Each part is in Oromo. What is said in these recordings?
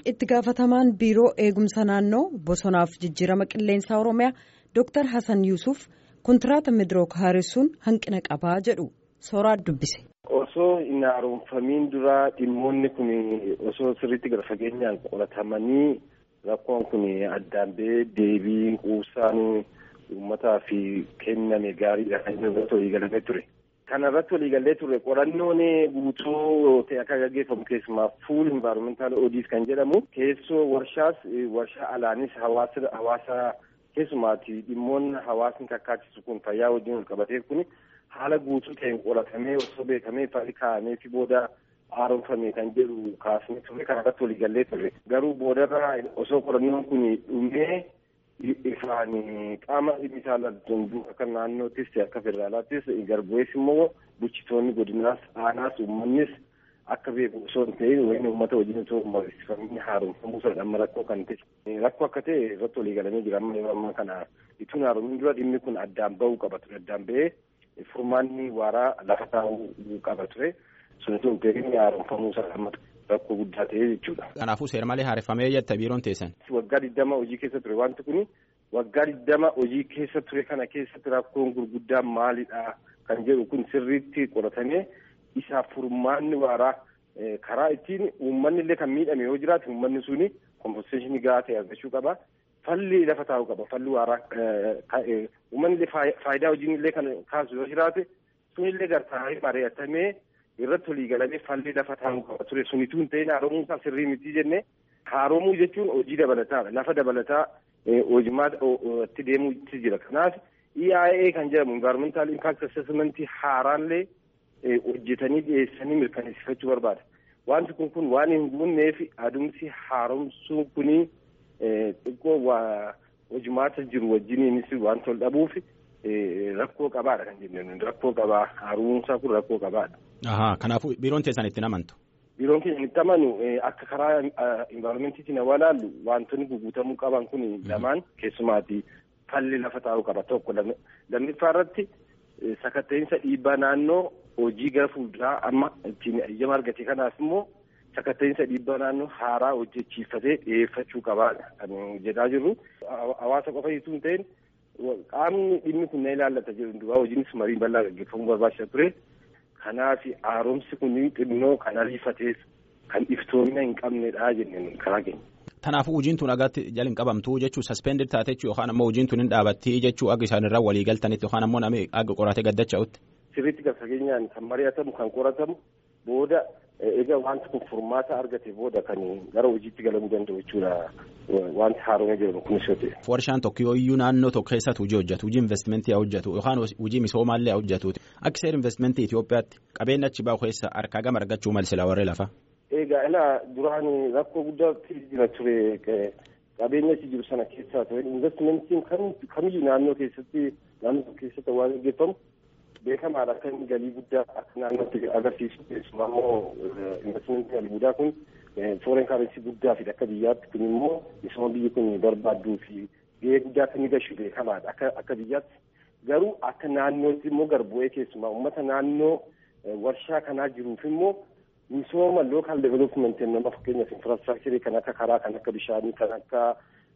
itti gaafatamaan biiroo eegumsa naannoo bosonaaf jijjiirama qilleensaa Oromiyaa Dr. Hassan Yuusuf kontiraata Midrook haaressuun hanqina qabaa jedhu Sooraat dubbise. Osoo hin haaromfamiin dura dhimmoonni kun osoo sirriitti gara fageenyaan qoratamanii rakkoon kun addaan ba'ee deebiin quubsaan uummataa fi kenname gaariidha kan irratti waliigalamee ture. Kana irratti waliigalee ture qorannoon guutuu ta'e akka gaggeeffamu keessumaa fuul environmental audit kan jedhamu keessoo warshaa alaanis hawaasa keessumaati dhimmoonni hawaasni kakkaachisu kun fayyaa wajjin wal qabatee kun haala guutuu ta'een qoratamee osoo beekamee falli kaa'amee fi booda haaromfame kan jedhu kaasnee ture kana irratti waliigalee ture. Garuu boodarraa osoo qorannoon kun dhumee ifaan qaama dhimmisaa laltuun akka naannoottis akka federaalaattis garbu'ees immoo bulchitoonni godinaas aanaas uummannis akka beeku osoo hin ta'in wayii uummata wajjin osoo mariisifamanii haaromfamuu sadhamma rakkoo kan ta'e rakkoo akka ta'e irratti waliigalamee jira amma yeroo ammaa kana ituun haaromiin dura dhimmi kun addaan ba'uu qaba ture addaan ba'ee furmaanni waaraa lafa taa'uu qaba ture sun osoo hin ta'in haaromfamuu sadhamma rakkoo guddaa ta'e jechuudha. Kanaafuu seera malee haareffamee jetta biiroon teessan. Waggaa 20 hojii keessa ture wanti kun waggaa 20 hojii keessa ture kana keessatti rakkoon gurguddaan maalidha kan jedhu kun sirriitti qoratamee isaaf furmaanni waaraa karaa ittiin uummanni illee kan miidhame yoo jiraate uummanni suni kompenseeshinii gahaa ta'e argachuu qaba. Falli lafa taa'uu qaba. Falli waaraa uummanni illee faayidaa hojiin illee kan kaasu yoo jiraate sunillee gartaa'ee mari'atamee irratti waliigalamee falli lafa taa'uu qaba ture sunituu hin ta'in haaromuu isaa sirrii miti jennee haaromuu jechuun hojii dabalataadha lafa dabalataa hojimaatti deemuutti jira kanaaf EIA kan jedhamu environmental impact assessment haaraallee hojjetanii dhiyeessanii mirkaneessifachuu barbaada wanti kun waan hin guunneef adumsi haaromsuun kuni xiqqoo hojimaata jiru wajjiniinis waan tol dhabuuf rakkoo qabaadha kan jennu rakkoo qabaa haaromsaa kun rakkoo qabaadha. Kanaafuu biiroon teessan itti amantu. Biiroon keenya itti amanu akka karaa environmentiitiin waa ilaallu wantoonni guguutamuu qaban kun lamaan keessumaati falli lafa taa'uu qaba tokko lammiffaa irratti sakatta'insa dhiibbaa naannoo hojii gara fuulduraa amma ittiin eeyyama argate kanaaf immoo sakatta'insa dhiibbaa naannoo haaraa hojjechiifatee dhiyeeffachuu qabaadha kan jedhaa jirru hawaasa qofa itti hin ta'in qaamni dhimmi kun na ilaallata jedhu duraa hojiinis marii bal'aa gaggeeffamuu barbaachisa ture. Kanaaf haaromsi kun xinnoo kan ariifateef kan iftoomina hin qabnedha jenneen karaa keenya. Kanaafuu hojiin tun agaatti jala hin qabamtu jechuun suspended taate jechuun yookaan ammoo hojiin tun hin dhaabatti jechuun akka isaan irraa walii galtanitti yookaan ammoo namni akka qoratee gaddacha'utti. Sirriitti gara fageenyaan kan mari'atamu kan qoratamu booda egaa wanti kun furmaata argate booda kan gara hojiitti galamuu danda'u jechuudha wanti haaromee jedhamu kunis yoo ta'e. Warshaan tokko yoo iyyuu naannoo tokko keessatti hojii hojjetu hojii investimentii haa hojjetu yookaan hojii misoomaallee haa hojjetu akka seera investimentii Itoophiyaatti qabeenya achi bahu keessa harkaa gama argachuu malsila warree lafa. Egaa ilaa duraan rakkoo guddaatti jira ture qabeenya achi jiru sana keessaa ture investimentiin kamiyyuu naannoo keessatti waan gaggeeffamu beekamaadha akka inni galii guddaa akka naannootti agarsiisu keessumaa immoo investimentii galii guddaa kun foreign currency guddaa fi akka biyyaatti kun immoo misooma biyyi kun barbaadduu fi gahee guddaa akka inni gashu beekamaadha akka biyyaatti garuu akka naannootti immoo garbu'ee keessumaa uummata naannoo warshaa kanaa jiruuf immoo misooma local development nama fakkeenyaaf infrastructure kan akka karaa kan akka bishaanii kan akka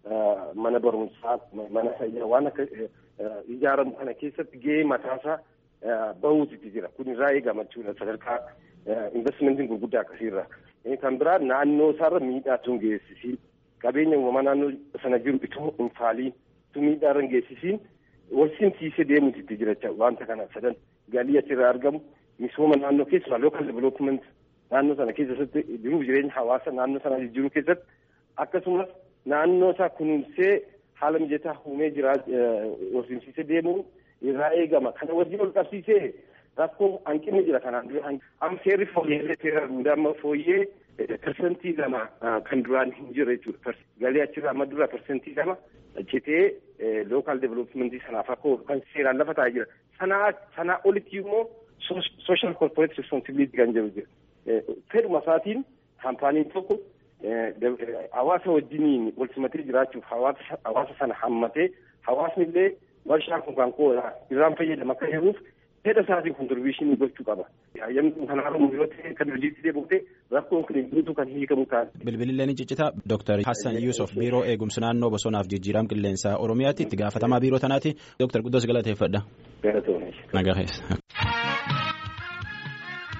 mana barumsaa mana fayyaa waan akka ijaaramu kana keessatti gahee mataasaa bahuutu jira kun irraa eegamachuudha sadarkaa investimentiin gurguddaa akkasiirra kan biraa naannoo isaarra miidhaa tun geessisiin qabeenya uumamaa naannoo sana jiru itoo hin faaliin tun miidhaa irra geessisiin walsimsiisee deemuutu jira wanta kana sadan galii achirraa argamu misooma naannoo keessumaa local development naannoo sana keessatti jiruuf jireenya hawaasa naannoo sana jijjiiruu keessatti akkasumas naannoo isaa kunuunsee haala mijataa uumee jira walsimsiisee deemuu irraa eegama kana wajjin ol qabsiisee rakkoo hanqinni jira kanaan dura amma seerri fooyyee seera duudaa amma fooyyee persentii lama kan duraan hin jirre jechuudha galii achirraa amma dura persentii lama citee local developmentii sanaaf akka oolu kan seeraan lafa taa'ee jira sanaa olitti immoo social corporate responsibility kan jedhu jira fedhuma isaatiin kaampaaniin tokko hawaasa wajjiniin wal simatee jiraachuuf hawaasa sana hammatee hawaasni illee warshaan kun kan kooda irraan fayyadama akka jiruuf fedha isaatiin kontribuushinii gochuu qaba. Hayyamni kun kan haaramu yoo ta'e kan hojiitti deebi'u ta'e rakkoon kun guutuu kan hiikamu ta'a. Bilbilillee ni ciccita. Dr. Hassan Yusuf biiroo eegumsa naannoo bosonaaf jijjiirama qilleensaa Oromiyaatti itti gaafatamaa biiroo tanaati. Dr. Guddoos galateeffadha. Galatoomne. Nagaa keessa.